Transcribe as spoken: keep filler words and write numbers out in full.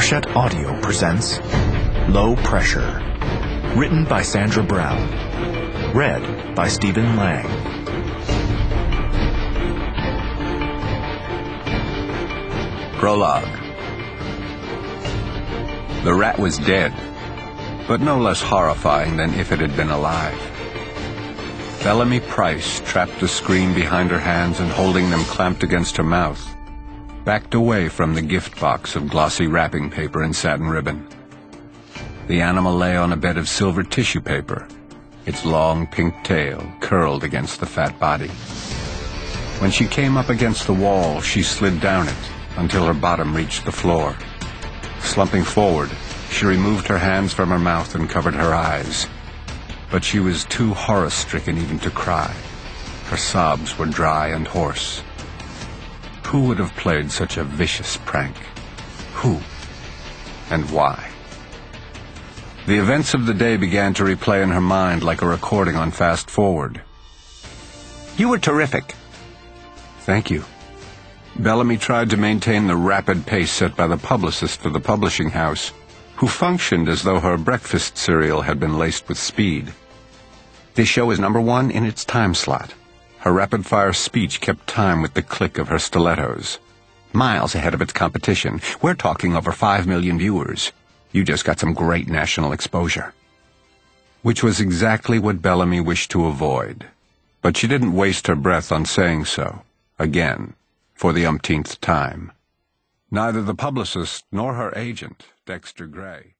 Hachette Audio presents Low Pressure. Written by Sandra Brown. Read by Stephen Lang. Prologue. The rat was dead, but no less horrifying than if it had been alive. Bellamy Price trapped the screen behind her hands and holding them clamped against her mouth, backed away from the gift box of glossy wrapping paper and satin ribbon. The animal lay on a bed of silver tissue paper, its long pink tail curled against the fat body. When she came up against the wall, she slid down it until her bottom reached the floor. Slumping forward, she removed her hands from her mouth and covered her eyes. But she was too horror-stricken even to cry. Her sobs were dry and hoarse. Who would have played such a vicious prank? Who? And why? The events of the day began to replay in her mind like a recording on fast forward. You were terrific. Thank you. Bellamy tried to maintain the rapid pace set by the publicist for the publishing house, who functioned as though her breakfast cereal had been laced with speed. This show is number one in its time slot. Her rapid-fire speech kept time with the click of her stilettos. Miles ahead of its competition. We're talking over five million viewers. You just got some great national exposure. Which was exactly what Bellamy wished to avoid. But she didn't waste her breath on saying so, again, for the umpteenth time. Neither the publicist nor her agent, Dexter Gray,